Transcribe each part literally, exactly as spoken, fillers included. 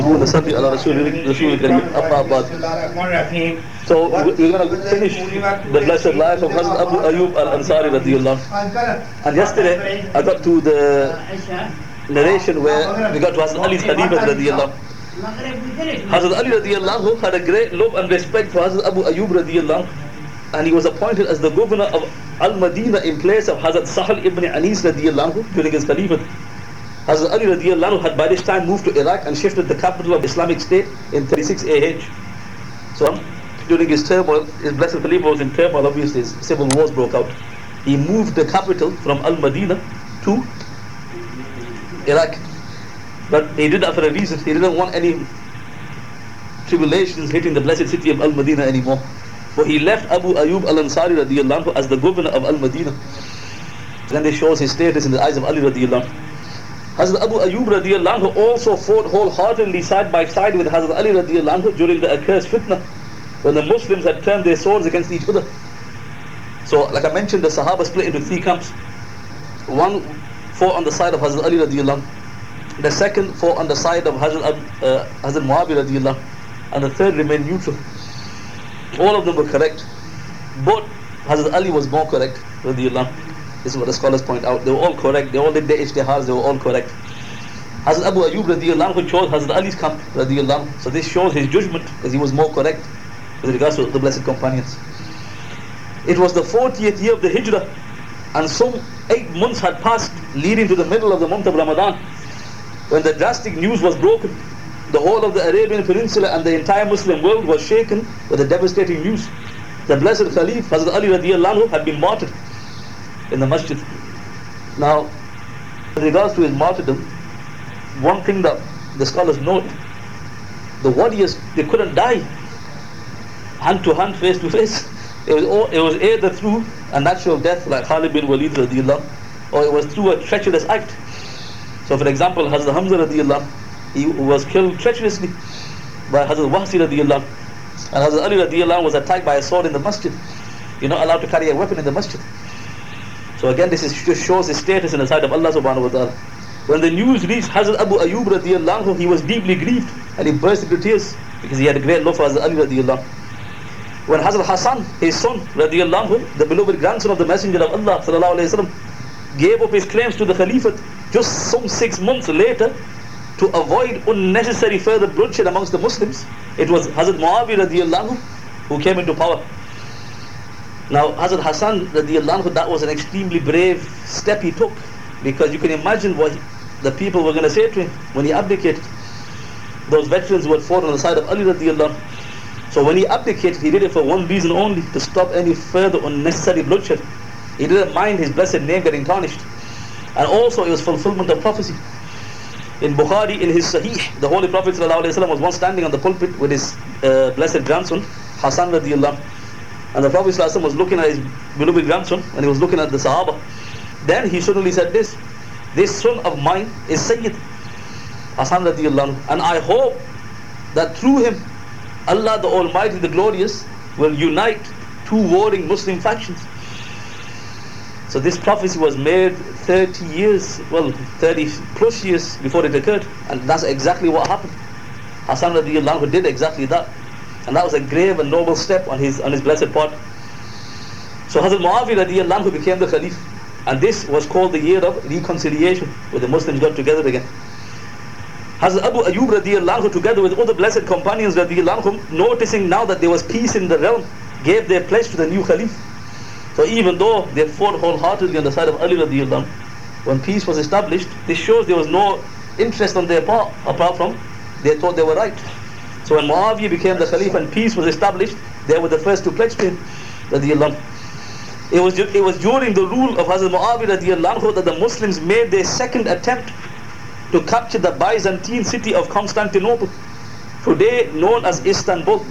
نصلي على رسول رسول الكريم أما بعد. So we- we're going to finish the blessed life of Hazrat Abu Ayyub al-Ansari radiallahu anhu. And yesterday I got to the narration where we got to Hazrat Ali's Khalifah radiallahu anhu. Hazrat Ali radiallahu anhu had a great love and respect for Hazrat Abu Ayyub radiallahu anhu, and he was appointed as the governor of Al-Madinah in place of Hazrat Sahal ibn Anis radiallahu anhu during his Khalifah. Hazrat Ali radiallahu anhu had by this time moved to Iraq and shifted the capital of Islamic State in thirty-six A H. So during his turmoil, his blessed Khalifa was in turmoil, obviously his civil wars broke out. He moved the capital from Al-Madinah to Iraq. But he did that for a reason. He didn't want any tribulations hitting the blessed city of Al-Madinah anymore. But he left Abu Ayyub al-Ansari radiallahu anhu as the governor of Al-Madinah. Then this shows his status in the eyes of Ali radiallahu anhu. Hazrat Abu Ayyub radiallahu anhu also fought wholeheartedly side by side with Hazrat Ali radiallahu anhu during the accursed fitna, when the Muslims had turned their swords against each other. So, like I mentioned, the Sahaba split into three camps. One fought on the side of Hazrat Ali radiallahu anhu. The second fought on the side of Hazrat, uh, Hazrat Muawiyah radiallahu anhu. And the third remained neutral. All of them were correct. But Hazrat Ali was more correct radiallahu anhu. This is what the scholars point out. They were all correct. They all did their ijtihads. They were all correct. Hazrat Abu Ayyub radiallahu anhu chose Hazrat Ali's camp radiallahu anhu. So this shows his judgment, because he was more correct with regards to the blessed companions. It was the fortieth year of the Hijrah, and some eight months had passed leading to the middle of the month of Ramadan, when the drastic news was broken. The whole of the Arabian Peninsula and the entire Muslim world was shaken with the devastating news. The blessed Khalif Hazrat Ali radiallahu anhu had been martyred in the masjid. Now, with regards to his martyrdom, one thing that the scholars note, the warriors, they couldn't die hand to hand, face to face. It was, all, it was either through a natural death like Khalid bin Walid radiallahu anhu, or it was through a treacherous act. So for example, Hazrat Hamza radiallahu anhu, he was killed treacherously by Hazrat Wahsi radiallahu anhu, and Hazrat Ali radiallahu anhu was attacked by a sword in the masjid. You're not allowed to carry a weapon in the masjid. So again, this is, just shows his status in the sight of Allah subhanahu wa ta'ala. When the news reached Hazrat Abu Ayyub radiallahu anhu, he was deeply grieved and he burst into tears, because he had a great love for Hazrat Ali radiallahu anhu. When Hazrat Hassan, his son radiallahu anhu, the beloved grandson of the Messenger of Allah sallallahu alayhi wa sallam, gave up his claims to the Caliphate just some six months later to avoid unnecessary further bloodshed amongst the Muslims, it was Hazrat Muawiyah radiallahu anhu who came into power. Now, Hazrat Hassan radiallahu anhu, that was an extremely brave step he took, because you can imagine what the people were going to say to him when he abdicated. Those veterans who had fought on the side of Ali radiallahu anhu. So when he abdicated, he did it for one reason only, to stop any further unnecessary bloodshed. He didn't mind his blessed name getting tarnished. And also it was fulfillment of prophecy. In Bukhari, in his Sahih, the Holy Prophet sallallahu alayhi wa sallam was once standing on the pulpit with his uh, blessed grandson, Hassan radiallahu anhu. And the Prophet ﷺ was looking at his beloved grandson, and he was looking at the Sahaba. Then he suddenly said this, this son of mine is Sayyid Hassan radiallahu anhu, and I hope that through him, Allah the Almighty, the Glorious, will unite two warring Muslim factions. So this prophecy was made thirty years, well, thirty plus years before it occurred, and that's exactly what happened. Hassan radiallahu anhu did exactly that. And that was a grave and noble step on his on his blessed part. So Hazrat Muawiyah radiallahu anhu became the Khalif, and this was called the year of reconciliation, where the Muslims got together again. Hazrat Abu Ayyub radiallahu anhu, together with other blessed companions radiallahu anhu, noticing now that there was peace in the realm, gave their pledge to the new Khalif. So even though they fought wholeheartedly on the side of Ali radiallahu anhu, when peace was established, this shows there was no interest on their part, apart from they thought they were right. So when Muawiyah became the Khalif and peace was established, they were the first to pledge to him radiallahu anhu. It was, it was during the rule of Hazrat Muawiyah radiallahu anhu that the Muslims made their second attempt to capture the Byzantine city of Constantinople, today known as Istanbul.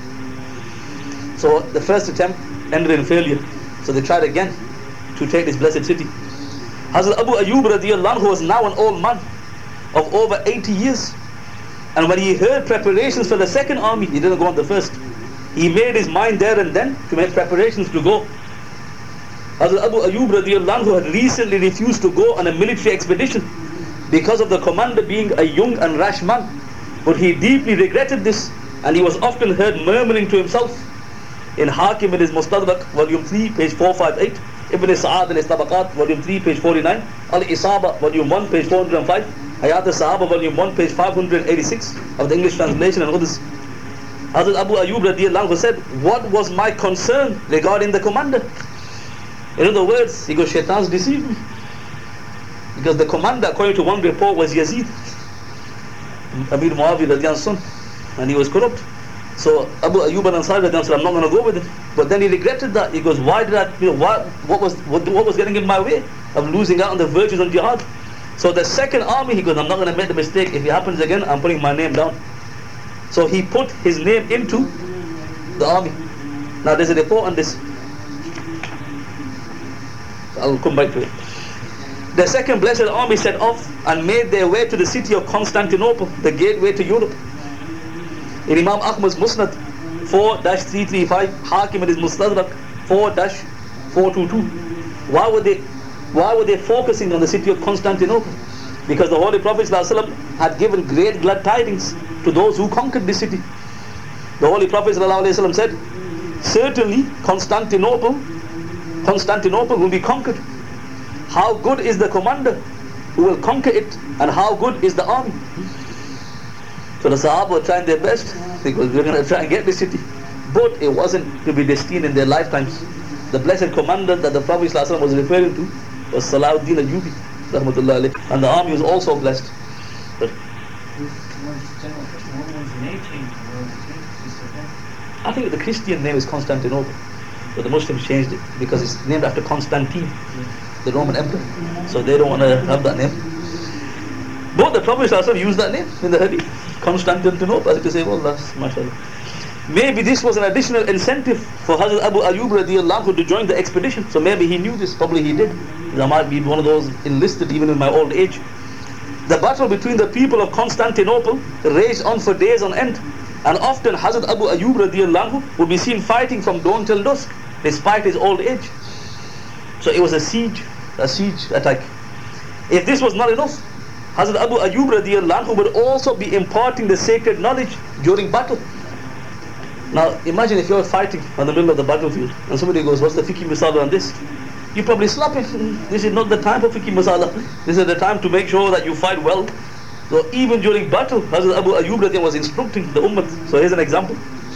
So the first attempt ended in failure. So they tried again to take this blessed city. Hazrat Abu Ayyub radiallahu anhu was now an old man of over eighty years. And when he heard preparations for the second army, he didn't go on the first. He made his mind there and then to make preparations to go. Hazrat Abu Ayyub radiallahu anhu had recently refused to go on a military expedition because of the commander being a young and rash man. But he deeply regretted this, and he was often heard murmuring to himself. In Hakim in his Mustadrak, volume three, page four fifty-eight, Ibn Sa'ad in his Tabaqat, volume three, page forty-nine, Al-Isaba, volume one, page four hundred five, Hayat al-Sahaba, volume one, page five hundred eighty-six of the English translation and others. Hazrat Abu Ayyub radiallahu anhu said, what was my concern regarding the commander? In other words, he goes, Shaitans deceived me. Because the commander, according to one report, was Yazid, Amir Muawiyah radiallahu anhu's son, and he was corrupt. So Abu Ayyub al-Ansari radiallahu anhu said, I'm not going to go with him. But then he regretted that. He goes, why did I, you know, why, what was what, what was getting in my way of losing out on the virtues of jihad? So the second army, he goes, I'm not going to make the mistake. If it happens again, I'm putting my name down. So he put his name into the army. Now there's a report on this. I'll come back to it. The second blessed army set off and made their way to the city of Constantinople, the gateway to Europe. In Imam Ahmad's Musnad four three thirty-five, Hakim in his Mustadrak four four twenty-two. Why were they why were they focusing on the city of Constantinople? Because the Holy Prophet ﷺ had given great glad tidings to those who conquered the city. The Holy Prophet ﷺ said, certainly Constantinople, Constantinople will be conquered. How good is the commander who will conquer it, and how good is the army? So the Sahaba were trying their best, because we're going to try and get the city. But it wasn't to be destined in their lifetimes. The blessed commander that the Prophet ﷺ was referring to was Salahuddin Ayyubi, rahmatullah alayh. And the army was also blessed. But I think the Christian name is Constantinople, but the Muslims changed it because it's named after Constantine, the Roman emperor. So they don't want to have that name. But the Prophet ﷺ used that name in the hadith, Constantinople, as to say, well, that's mashallah. Maybe this was an additional incentive for Hazrat Abu Ayyub radiallahu anhu to join the expedition. So maybe he knew this, probably he did. I might be one of those enlisted even in my old age. The battle between the people of Constantinople raged on for days on end, and often Hazrat Abu Ayyub radiallahu anhu would be seen fighting from dawn till dusk, despite his old age. So it was a siege, a siege attack. If this was not enough, Hazrat Abu Ayyub radiallahu anhu would also be imparting the sacred knowledge during battle. Now imagine if you're fighting on the middle of the battlefield and somebody goes, what's the fiqh masala on this? You probably slap it. This is not the time for fiqh masala. This is the time to make sure that you fight well. So even during battle, Hazrat Abu Ayyub radiallahu anhu was instructing the ummah. So here's an example.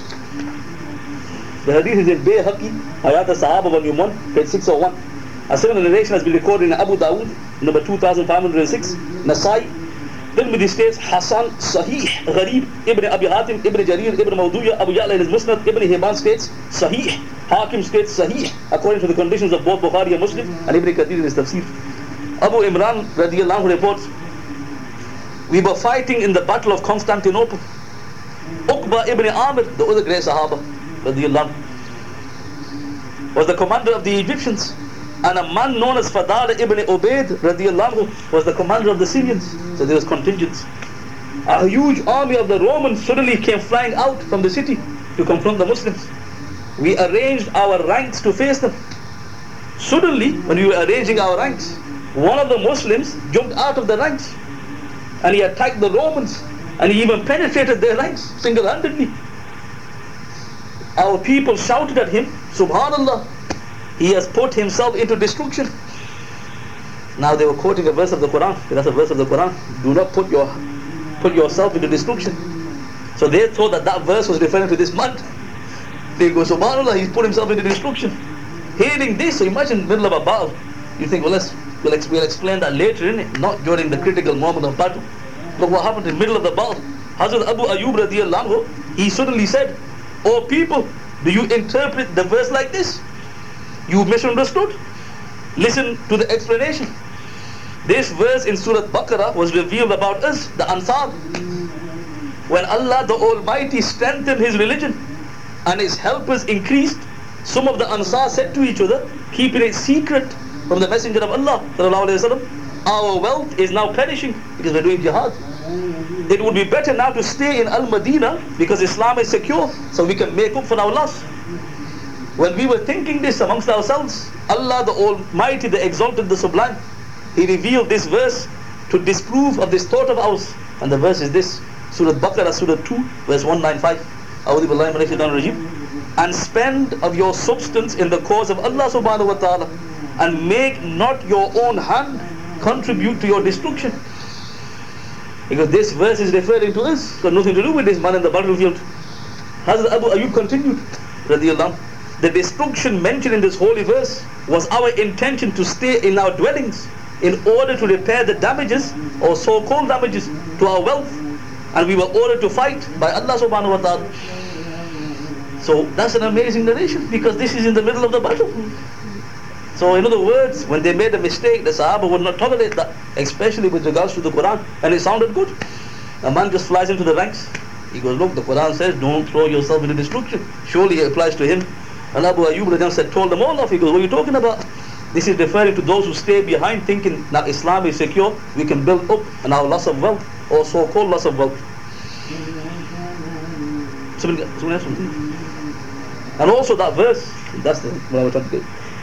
The hadith is in Bayhaqi, Hayat al-Sahaba, volume one, page six oh one. A similar narration has been recorded in Abu Dawood, number two thousand five hundred six, Nasai. Tirmidhi states, Hasan, Sahih, Gharib, Ibn Abi Hatim, Ibn Jarir, Ibn Mawduya, Abu Ya'la in his Musnad, Ibn Hibban states, Sahih, Hakim states, Sahih, according to the conditions of both Bukhari and Muslim, and Ibn Kathir in his Tafsir. Abu Imran radiallahu anhu reports, we were fighting in the battle of Constantinople. Uqba ibn Amir, the other great Sahaba, radiallahu anhu, was the commander of the Egyptians. And a man known as Fadal ibn Ubaid radiallahu anhu was the commander of the Syrians. So there was contingents. A huge army of the Romans suddenly came flying out from the city to confront the Muslims. We arranged our ranks to face them. Suddenly, when we were arranging our ranks, one of the Muslims jumped out of the ranks and he attacked the Romans, and he even penetrated their ranks single-handedly. Our people shouted at him, Subhanallah, he has put himself into destruction. Now they were quoting a verse of the Quran. That's a verse of the Quran. Do not put your put yourself into destruction. So they thought that that verse was referring to this man. They go, Subhanallah, he's put himself into destruction. Hearing this, so imagine middle of a battle. You think, well, let's we'll, ex we'll explain that later, innit? Not during the critical moment of battle. Look what happened in the middle of the battle. Hazrat Abu Ayyub radiallahu anhu, he suddenly said, "Oh people, do you interpret the verse like this? You misunderstood. Listen to the explanation. This verse in Surah Baqarah was revealed about us, the Ansar. When Allah the Almighty strengthened His religion and His helpers increased, some of the Ansar said to each other, keeping it secret from the Messenger of Allah sallallahu alaihi wasallam, our wealth is now perishing because we're doing jihad. It would be better now to stay in Al-Madinah because Islam is secure, so we can make up for our loss. When we were thinking this amongst ourselves, Allah the Almighty, the Exalted, the Sublime, He revealed this verse to disprove of this thought of ours. And the verse is this, Surah Baqarah, Surah two, verse one ninety-five. A'udhu billahi minash shaitanir rajim. And spend of your substance in the cause of Allah subhanahu wa ta'ala, and make not your own hand contribute to your destruction. Because this verse is referring to us, it's got nothing to do with this man in the battlefield. Hazrat Abu Ayyub continued, radiyallahu anhu, the destruction mentioned in this holy verse was our intention to stay in our dwellings in order to repair the damages or so-called damages to our wealth, and we were ordered to fight by Allah subhanahu wa ta'ala. So that's an amazing narration, because this is in the middle of the battle. So in other words, when they made a mistake, the Sahaba would not tolerate that, especially with regards to the Quran, and it sounded good. A man just flies into the ranks. He goes, look, the Quran says, don't throw yourself into destruction. Surely it applies to him. And Abu Ayyub said, told them all off. He goes, what are you talking about? This is referring to those who stay behind thinking that Islam is secure, we can build up and our loss of wealth, or so-called loss of wealth. Somebody, somebody else something? And also that verse, that's the, what I was trying to get.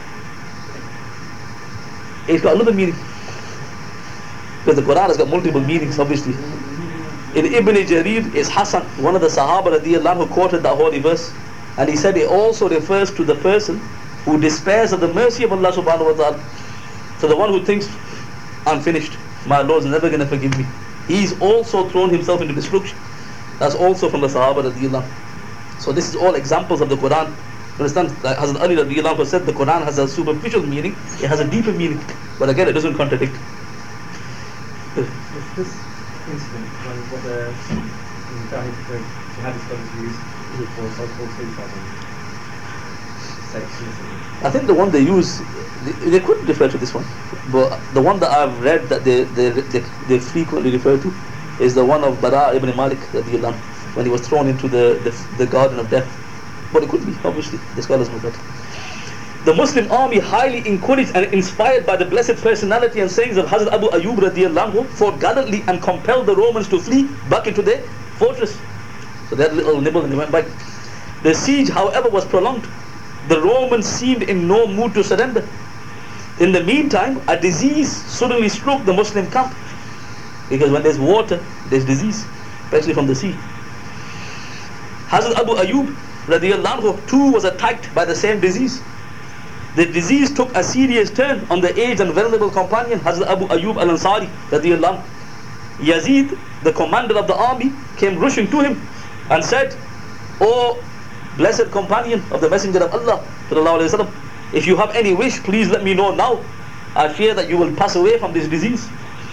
It's got another meaning. Because the Quran has got multiple meanings, obviously. In Ibn Jarir is Hassan, one of the Sahaba radiallahu anhu, who quoted that holy verse. And he said it also refers to the person who despairs of the mercy of Allah subhanahu wa ta'ala. So the one who thinks, I'm finished, my Lord's never going to forgive me, he's also thrown himself into destruction. That's also from the Sahaba radiallahu anhu. So this is all examples of the Quran. You understand? Like Hazrat Ali radiallahu anhu said, the Quran has a superficial meaning, it has a deeper meaning. But again, it doesn't contradict. Was this incident when what the Mujahid, the jihadi scholars use for so-called suicide and sex? I think the one they use, they, they could refer to this one, but the one that I've read that they they, they, they frequently refer to is the one of Bara ibn Malik radiallahu anhu, when he was thrown into the, the, the garden of death. But it could be, obviously, the scholars know that. The Muslim army, highly encouraged and inspired by the blessed personality and sayings of Hazrat Abu Ayyub radiallahu anhu, fought gallantly and compelled the Romans to flee back into their fortress. So they had a little nibble and they went back. The siege, however, was prolonged. The Romans seemed in no mood to surrender. In the meantime, a disease suddenly struck the Muslim camp. Because when there's water, there's disease, especially from the sea. Hazrat Abu Ayyub radiallahu anhu too was attacked by the same disease. The disease took a serious turn on the aged and venerable companion Hazrat Abu Ayyub al-Ansari radiallahu anhu. Yazid, the commander of the army, came rushing to him and said, O blessed companion of the Messenger of Allah sallallahu alaihi wasallam, if you have any wish, please let me know now. I fear that you will pass away from this disease.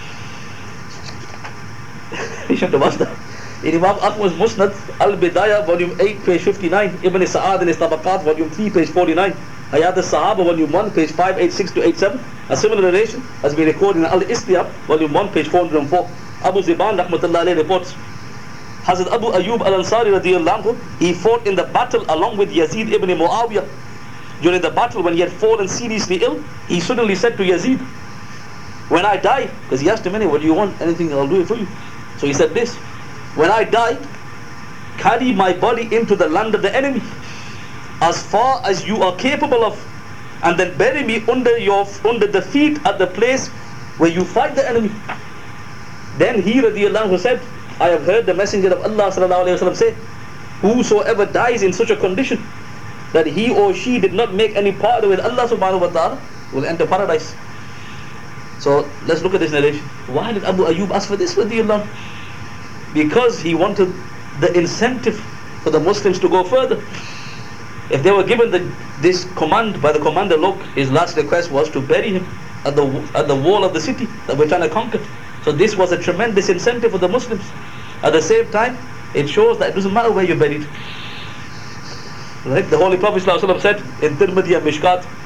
He should have asked that. In Imam Ahmad's Musnad, Al-Bidayah, volume eight, page fifty-nine, Ibn Sa'ad al-Tabaqat, volume three, page forty-nine, Hayat al-Sahaba, volume one, page five eighty-six to eighty-seven, a similar narration has been recorded in Al-Istiyab, volume one, page four hundred four. Abu Ziban, rahmatullah alayhi, reports, Hazrat Abu Ayyub al-Ansari radiallahu anhu, he fought in the battle along with Yazid ibn Muawiyah. During the battle, when he had fallen seriously ill, he suddenly said to Yazid, when I die, because he asked him, what do you want? Anything, I'll do it for you. So he said this, when I die, carry my body into the land of the enemy, as far as you are capable of, and then bury me under your under the feet at the place where you fight the enemy. Then he radiallahu anhu said, I have heard the Messenger of Allah sallallahu alayhi wa sallam say, whosoever dies in such a condition that he or she did not make any part with Allah subhanahu wa ta'ala will enter paradise. So let's look at this narration. Why did Abu Ayyub ask for this radiallahu anhu? Because he wanted the incentive for the Muslims to go further. If they were given the, this command by the commander, look, his last request was to bury him at the at the wall of the city that we're trying to conquer. So this was a tremendous incentive for the Muslims. At the same time, it shows that it doesn't matter where you're buried. Right? The Holy Prophet ﷺ said in Tirmidhi and Mishkat,